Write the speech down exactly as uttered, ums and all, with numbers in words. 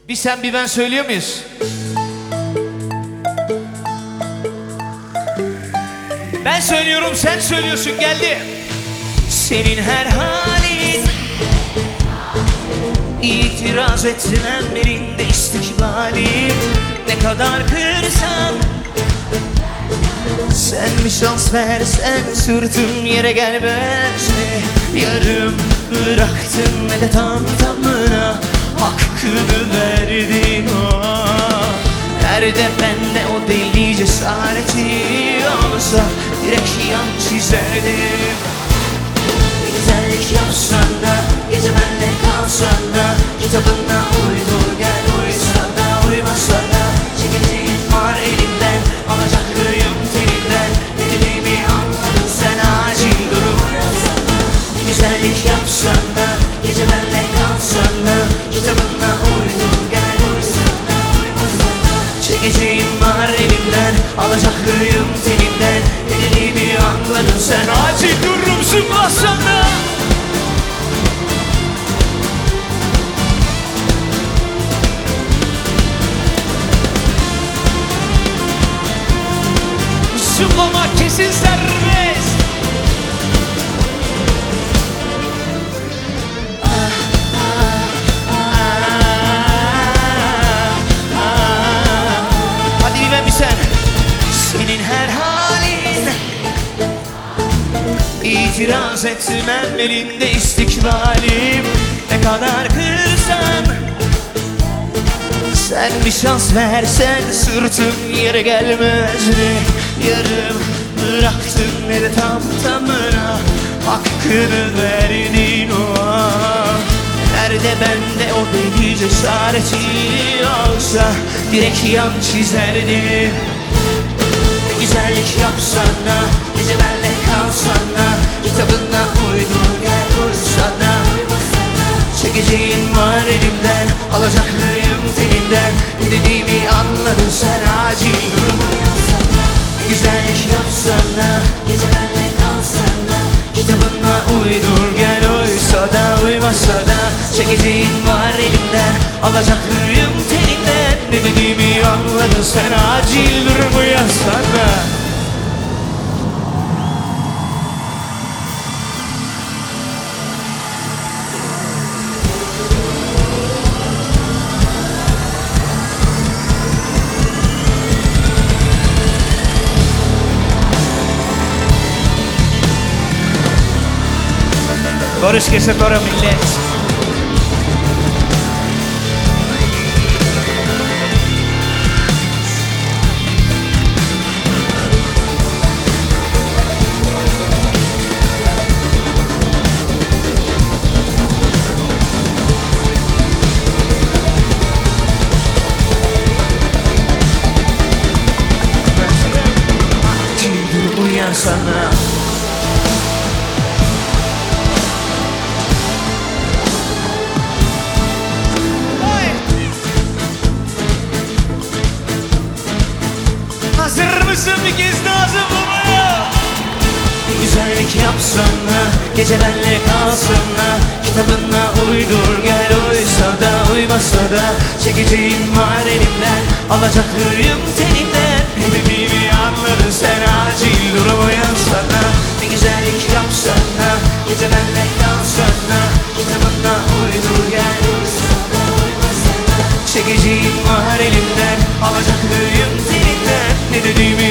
Bir sen bir ben söylüyor muyuz? Ben söylüyorum, sen söylüyorsun, geldi. Senin her halin, itiraz ettiren birinde istikbalim. Ne kadar kırsan, sen bir şans versen sırtım yere gelmez mi? Yarım bıraktın ve de tam tamına hakkını verdin o. Nerede bende o deli cesareti olsa direkt yan çizerdim. Güzellik yapsan da, gece benle kalsan da, kitabına uydur gel, uysa da uymasa da, çekeceğin var elimden, alacaklıyım telinden. Ne dediğimi anladın sen, acil durum. Güzellik yapsan da, gece benle kalsan da, kitabına uydur gel, uysa da uymasa da, çekeceğim var elimden, alacaklıyım telinden. Ne dediğimi anladın sen, acil durum zıplasan da. Zıplamak kesin serbest. Ah, ah, ah, ah. Hadi bir ben bir sen. Senin her halin, itiraz etmem elinde istikbalim. Ne kadar kırsan, sen bir şans versen sırtım yere gelmez mi? Yarım bıraktın ne de tam tamına hakkını verdin o. Nerede bende o deli cesareti olsa direkt yan çizerdim. Güzellik yapsan da, gece benle kalsan da, kitabına uydur gel, uysa da çekeceğin var elimden, alacaklıyım telinden. Ne dediğimi anladın sen, acil durum. Güzellik yapsan da, gece benle kalsan da, kitabına uydur gel, uysa da uymasa da, çekeceğin var elimden, alacaklıyım telinden. Ne dediğimi anladın sen, acil durumu yazsan da. Barış Kesekora millet. Şimdi uyan sana. Hazır mısın bir kez daha zıplamaya? Güzellik yapsan da, gece benle kalsan da, kitabına uydur gel, uysa da uymasa da, çekeceğin var elimden, alacaklıyım telinden. Ne dediğimi anladın sen, acil durum uyansana. Bir güzellik yapsan da, gece benle kalsan da, kitabına uydur gel, uysa da uymasa da, çekeceğin var elimden, alacaklıyım telinden. Ne dediğimi